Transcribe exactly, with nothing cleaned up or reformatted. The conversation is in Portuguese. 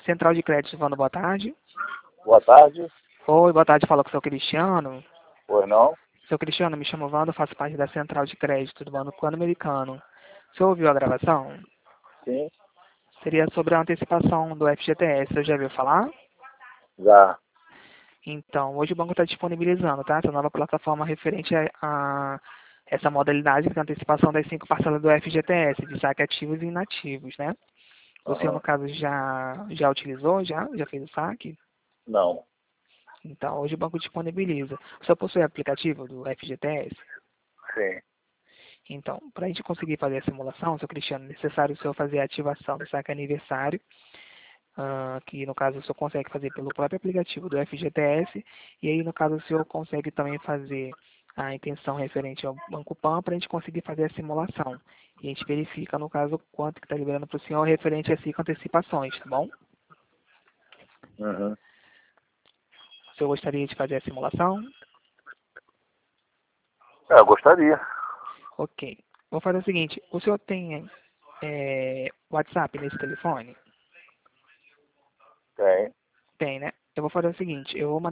Central de Crédito, falando boa tarde. Boa tarde. Oi, boa tarde, fala com o seu Cristiano. Pois não? Seu Cristiano, me chamo Wanda, faço parte da Central de Crédito do Banco Pan-Americano. O senhor ouviu a gravação? Sim. Seria sobre a antecipação do F G T S, você já ouviu falar? Já. Então, hoje o banco está disponibilizando, tá? Essa nova plataforma referente a, a essa modalidade de antecipação das cinco parcelas do F G T S, de saque ativos e inativos, né? O senhor, Aham. no caso, já, já utilizou, já? Já fez o saque? Não. Então, hoje o banco disponibiliza. O senhor possui aplicativo do F G T S? Sim. Então, para a gente conseguir fazer a simulação, seu Cristiano, é necessário o senhor fazer a ativação do saque aniversário, ah, que no caso o senhor consegue fazer pelo próprio aplicativo do F G T S, e aí no caso o senhor consegue também fazer a intenção referente ao Banco Pan para a gente conseguir fazer a simulação. E a gente verifica, no caso, quanto que está liberando para o senhor referente a cinco antecipações, tá bom? Uhum. O senhor gostaria de fazer a simulação? É, eu gostaria. Ok. Vou fazer o seguinte, o senhor tem é, WhatsApp nesse telefone? Tem. Tem, né? Eu vou fazer o seguinte, eu vou